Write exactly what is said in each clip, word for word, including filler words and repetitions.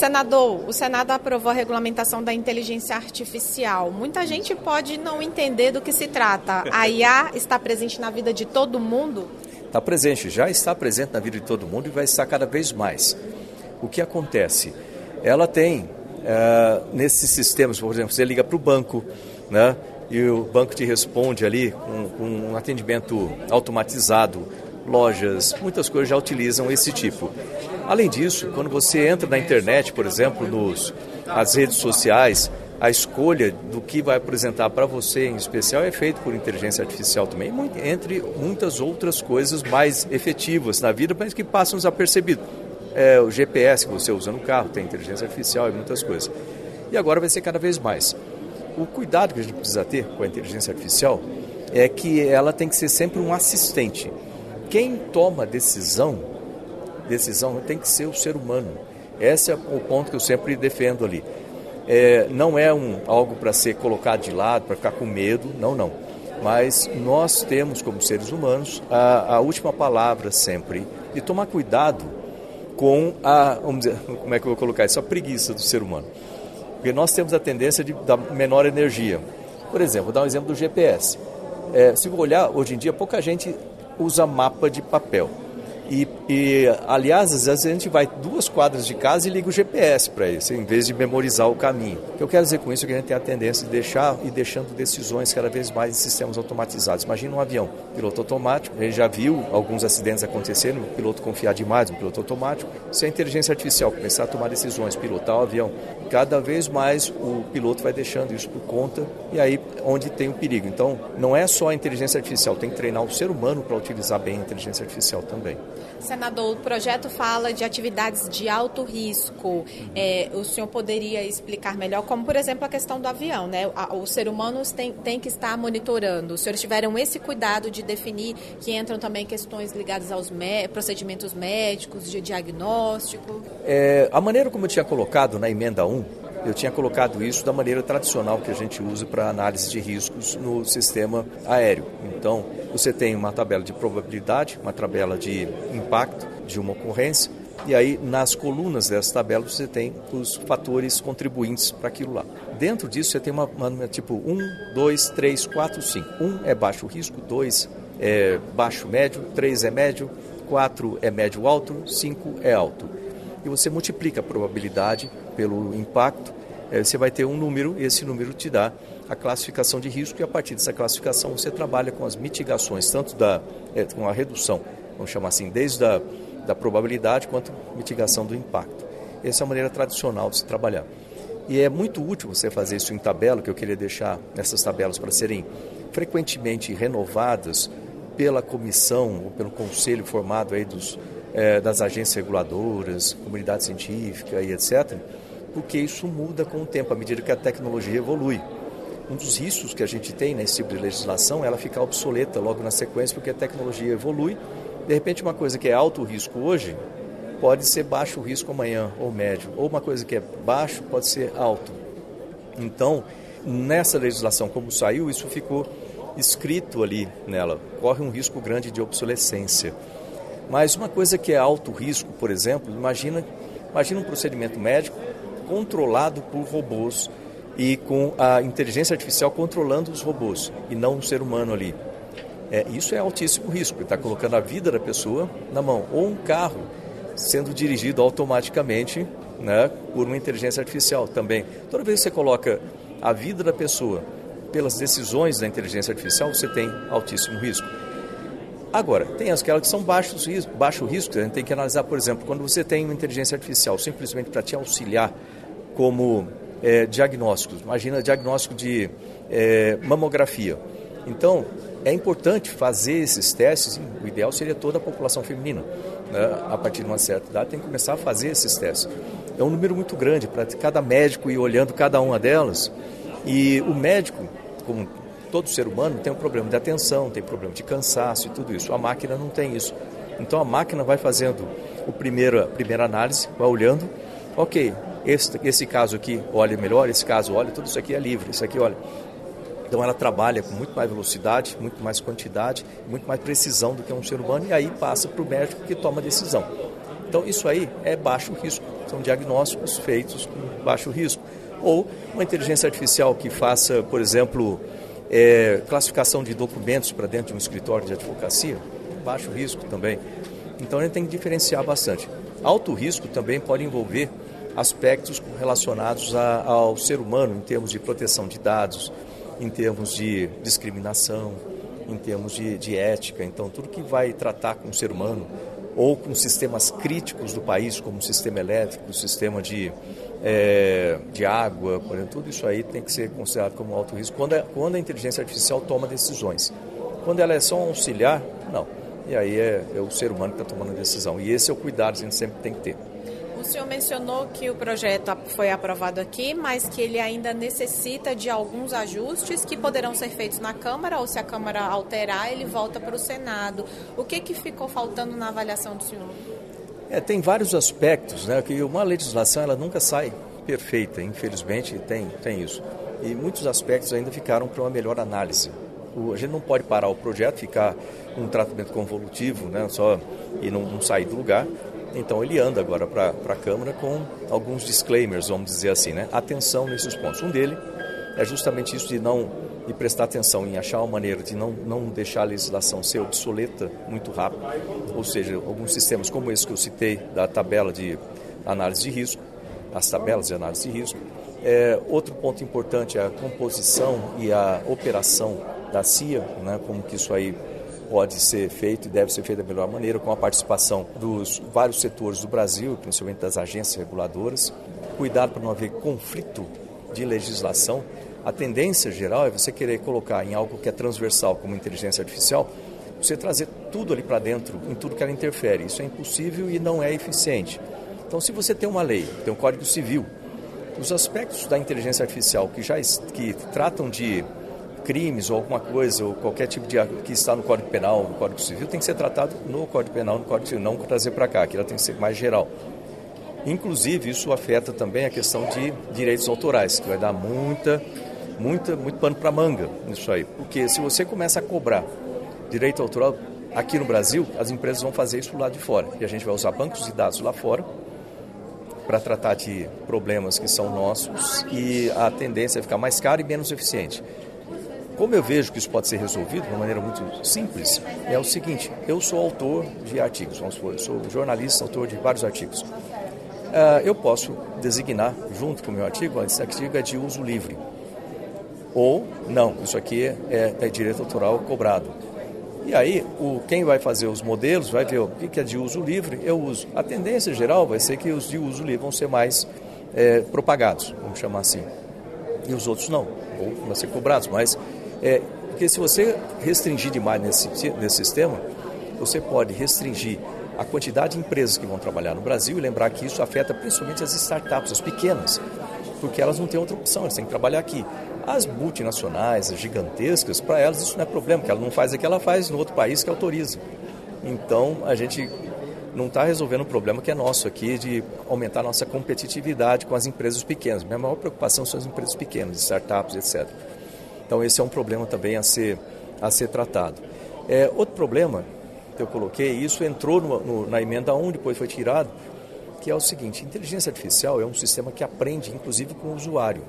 Senador, o Senado aprovou a regulamentação da inteligência artificial. Muita gente pode não entender do que se trata. A I A está presente na vida de todo mundo? Está presente, já está presente na vida de todo mundo e vai estar cada vez mais. O que acontece? Ela tem, é, nesses sistemas, por exemplo, você liga para o banco, né, e o banco te responde ali com, com um atendimento automatizado. Lojas, muitas coisas já utilizam esse tipo. Além disso, quando você entra na internet, por exemplo, nos, nas redes sociais, a escolha do que vai apresentar para você em especial é feita por inteligência artificial também, entre muitas outras coisas mais efetivas na vida, mas que passam desapercebido. É, o G P S que você usa no carro tem inteligência artificial e muitas coisas. E agora vai ser cada vez mais. O cuidado que a gente precisa ter com a inteligência artificial é que ela tem que ser sempre um assistente. Quem toma decisão, decisão tem que ser o ser humano. Esse é o ponto que eu sempre defendo ali. É, não é um, algo para ser colocado de lado, para ficar com medo, não, não. Mas nós temos, como seres humanos, a, a última palavra sempre. E tomar cuidado com a, vamos dizer, como é que eu vou colocar isso, a preguiça do ser humano. Porque nós temos a tendência de dar menor energia. Por exemplo, vou dar um exemplo do G P S. É, se for olhar, hoje em dia, pouca gente usa mapa de papel. E, e, aliás, às vezes a gente vai duas quadras de casa e liga o G P S para isso, em vez de memorizar o caminho. O que eu quero dizer com isso é que a gente tem a tendência de deixar e deixando decisões cada vez mais em sistemas automatizados. Imagina um avião, piloto automático, a gente já viu alguns acidentes acontecerem, o piloto confiar demais no piloto automático. Se a inteligência artificial começar a tomar decisões, pilotar o avião, cada vez mais o piloto vai deixando isso por conta e aí onde tem o perigo. Então, não é só a inteligência artificial, tem que treinar o ser humano para utilizar bem a inteligência artificial também. Senador, o projeto fala de atividades de alto risco. Uhum. É, o senhor poderia explicar melhor, como, por exemplo, a questão do avião, né? O, o ser humano tem, tem que estar monitorando. Os senhores tiveram esse cuidado de definir que entram também questões ligadas aos mé- procedimentos médicos, de diagnóstico? É, a maneira como eu tinha colocado na emenda um, eu tinha colocado isso da maneira tradicional que a gente usa para análise de riscos no sistema aéreo. Então, você tem uma tabela de probabilidade, uma tabela de impacto de uma ocorrência, e aí nas colunas dessa tabela você tem os fatores contribuintes para aquilo lá. Dentro disso você tem uma, uma tipo um, dois, três, quatro, cinco. um é baixo risco, dois é baixo médio, três é médio, quatro é médio alto, cinco é alto. E você multiplica a probabilidade pelo impacto, você vai ter um número e esse número te dá a classificação de risco e a partir dessa classificação você trabalha com as mitigações, tanto da, é, com a redução, vamos chamar assim, desde a da probabilidade quanto mitigação do impacto. Essa é a maneira tradicional de se trabalhar. E é muito útil você fazer isso em tabela, que eu queria deixar essas tabelas para serem frequentemente renovadas pela comissão ou pelo conselho formado aí dos, é, das agências reguladoras, comunidade científica e etcétera, porque isso muda com o tempo, à medida que a tecnologia evolui. Um dos riscos que a gente tem nesse tipo de legislação é ela ficar obsoleta logo na sequência, porque a tecnologia evolui. De repente, uma coisa que é alto risco hoje pode ser baixo risco amanhã, ou médio. Ou uma coisa que é baixo pode ser alto. Então, nessa legislação, como saiu, isso ficou escrito ali nela. Corre um risco grande de obsolescência. Mas uma coisa que é alto risco, por exemplo, imagina, imagina um procedimento médico controlado por robôs e com a inteligência artificial controlando os robôs e não um ser humano ali. É, isso é altíssimo risco, está colocando a vida da pessoa na mão. Ou um carro sendo dirigido automaticamente, né, por uma inteligência artificial também. Toda vez que você coloca a vida da pessoa pelas decisões da inteligência artificial, você tem altíssimo risco. Agora, tem aquelas que são baixos, baixo risco, a gente tem que analisar, por exemplo, quando você tem uma inteligência artificial simplesmente para te auxiliar como é, diagnósticos. Imagina diagnóstico de é, mamografia. Então, é importante fazer esses testes, o ideal seria toda a população feminina, né? A partir de uma certa idade tem que começar a fazer esses testes. É um número muito grande para cada médico ir olhando cada uma delas, e o médico, como todo ser humano, tem um problema de atenção, tem problema de cansaço e tudo isso. A máquina não tem isso. Então a máquina vai fazendo o primeiro, a primeira análise, vai olhando, ok, esse, esse caso aqui olha melhor, esse caso olha, tudo isso aqui é livre, isso aqui olha. Então ela trabalha com muito mais velocidade, muito mais quantidade, muito mais precisão do que um ser humano, e aí passa para o médico que toma a decisão. Então, isso aí é baixo risco, são diagnósticos feitos com baixo risco. Ou uma inteligência artificial que faça, por exemplo, é, classificação de documentos para dentro de um escritório de advocacia, baixo risco também. Então, a gente tem que diferenciar bastante. Alto risco também pode envolver aspectos relacionados a, ao ser humano, em termos de proteção de dados, em termos de discriminação, em termos de, de ética. Então, tudo que vai tratar com o ser humano ou com sistemas críticos do país, como o sistema elétrico, o sistema de, é, de água, por exemplo, tudo isso aí tem que ser considerado como alto risco quando a, quando a inteligência artificial toma decisões. Quando ela é só um auxiliar, não. E aí é, é o ser humano que está tomando a decisão. E esse é o cuidado que a gente sempre tem que ter. O senhor mencionou que o projeto foi aprovado aqui, mas que ele ainda necessita de alguns ajustes que poderão ser feitos na Câmara, ou se a Câmara alterar, ele volta para o Senado. O que, que ficou faltando na avaliação do senhor? É, tem vários aspectos, né? Que uma legislação ela nunca sai perfeita, infelizmente tem, tem isso. E muitos aspectos ainda ficaram para uma melhor análise. O, a gente não pode parar o projeto, ficar um tratamento convolutivo, né? Só e não, não sair do lugar. Então ele anda agora para a Câmara com alguns disclaimers, vamos dizer assim, né? Atenção nesses pontos. Um dele é justamente isso de não de prestar atenção em achar uma maneira de não, não deixar a legislação ser obsoleta muito rápido. Ou seja, alguns sistemas como esse que eu citei, da tabela de análise de risco, as tabelas de análise de risco. É, outro ponto importante é a composição e a operação da C I A, né? Como que isso aí pode ser feito e deve ser feito da melhor maneira, com a participação dos vários setores do Brasil, principalmente das agências reguladoras. Cuidado para não haver conflito de legislação. A tendência geral é você querer colocar em algo que é transversal, como inteligência artificial, você trazer tudo ali para dentro, em tudo que ela interfere. Isso é impossível e não é eficiente. Então, se você tem uma lei, tem um Código Civil, os aspectos da inteligência artificial que já que tratam de crimes ou alguma coisa, ou qualquer tipo de que está no Código Penal, no Código Civil, tem que ser tratado no Código Penal, no Código Civil, não trazer para cá, aquilo tem que ser mais geral. Inclusive, isso afeta também a questão de direitos autorais, que vai dar muita, muita, muito pano para manga nisso aí. Porque se você começa a cobrar direito autoral aqui no Brasil, as empresas vão fazer isso do lado de fora. E a gente vai usar bancos de dados lá fora para tratar de problemas que são nossos e a tendência é ficar mais caro e menos eficiente. Como eu vejo que isso pode ser resolvido de uma maneira muito simples, é o seguinte: eu sou autor de artigos, vamos supor, eu sou jornalista, autor de vários artigos. Uh, eu posso designar, junto com o meu artigo, esse artigo é de uso livre. Ou, não, isso aqui é, é direito autoral cobrado. E aí, o, quem vai fazer os modelos vai ver o que é de uso livre, eu uso. A tendência geral vai ser que os de uso livre vão ser mais é, propagados, vamos chamar assim. E os outros não, ou vão ser cobrados, mas... É, porque se você restringir demais nesse, nesse sistema, você pode restringir a quantidade de empresas que vão trabalhar no Brasil e lembrar que isso afeta principalmente as startups, as pequenas, porque elas não têm outra opção, elas têm que trabalhar aqui. As multinacionais, as gigantescas, para elas isso não é problema, porque ela não faz aqui, ela faz no outro país que autoriza. Então, a gente não está resolvendo um problema que é nosso aqui, de aumentar a nossa competitividade com as empresas pequenas. Minha maior preocupação são as empresas pequenas, startups, etcétera. Então, esse é um problema também a ser, a ser tratado. É, outro problema que eu coloquei, isso entrou no, no, na emenda um, depois foi tirado, que é o seguinte: inteligência artificial é um sistema que aprende, inclusive, com o usuário.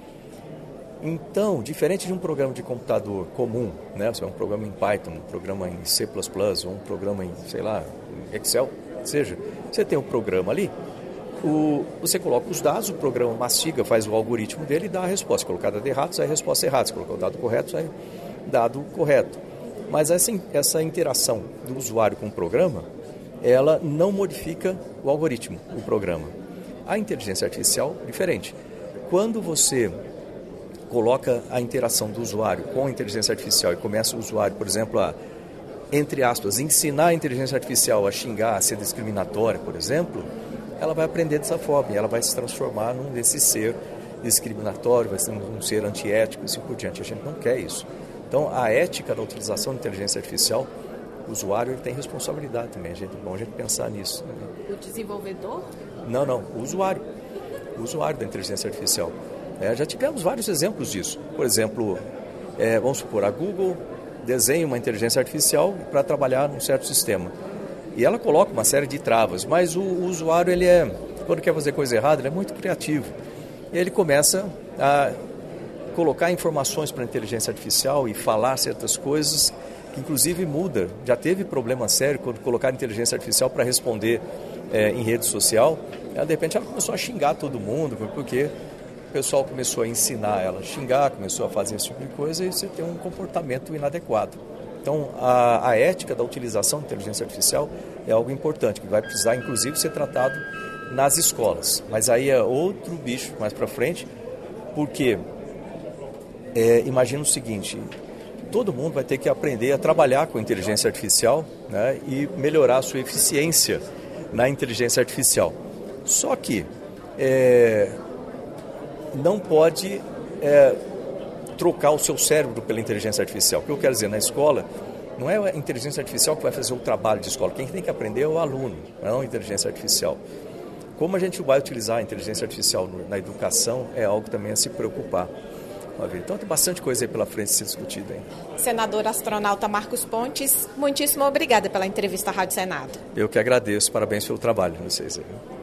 Então, diferente de um programa de computador comum, né, um programa em Python, um programa em C plus plus, ou um programa em, sei lá, Excel, seja, você tem um programa ali, O, você coloca os dados, o programa mastiga, faz o algoritmo dele e dá a resposta. Se colocar dado errado, sai a resposta errada. Se colocar o dado correto, sai dado correto. Mas essa, essa interação do usuário com o programa, ela não modifica o algoritmo, o programa. A inteligência artificial, diferente. Quando você coloca a interação do usuário com a inteligência artificial e começa o usuário, por exemplo, a, entre aspas, ensinar a inteligência artificial a xingar, a ser discriminatória, por exemplo, ela vai aprender dessa forma e ela vai se transformar num desse ser discriminatório, vai ser um ser antiético e assim por diante. A gente não quer isso. Então, a ética da utilização da inteligência artificial, o usuário ele tem responsabilidade também. A gente, é bom a gente pensar nisso. O desenvolvedor? Não, não. O usuário. O usuário da inteligência artificial. É, já tivemos vários exemplos disso. Por exemplo, é, vamos supor, a Google desenha uma inteligência artificial para trabalhar num certo sistema. E ela coloca uma série de travas, mas o, o usuário, ele é, quando quer fazer coisa errada, ele é muito criativo. E ele começa a colocar informações para a inteligência artificial e falar certas coisas que inclusive muda. Já teve problema sério quando colocaram inteligência artificial para responder é, em rede social. Ela, de repente ela começou a xingar todo mundo, porque o pessoal começou a ensinar ela a xingar, começou a fazer esse tipo de coisa e você tem um comportamento inadequado. Então, a, a ética da utilização da inteligência artificial é algo importante, que vai precisar, inclusive, ser tratado nas escolas. Mas aí é outro bicho mais para frente, porque é, imagina o seguinte, todo mundo vai ter que aprender a trabalhar com a inteligência artificial, né, e melhorar a sua eficiência na inteligência artificial. Só que é, não pode é, trocar o seu cérebro pela inteligência artificial. O que eu quero dizer, na escola, não é a inteligência artificial que vai fazer o trabalho de escola. Quem tem que aprender é o aluno, não a inteligência artificial. Como a gente vai utilizar a inteligência artificial na educação é algo também a se preocupar. Então tem bastante coisa aí pela frente a ser discutida ainda. Senador astronauta Marcos Pontes, muitíssimo obrigada pela entrevista à Rádio Senado. Eu que agradeço, parabéns pelo trabalho de vocês aí.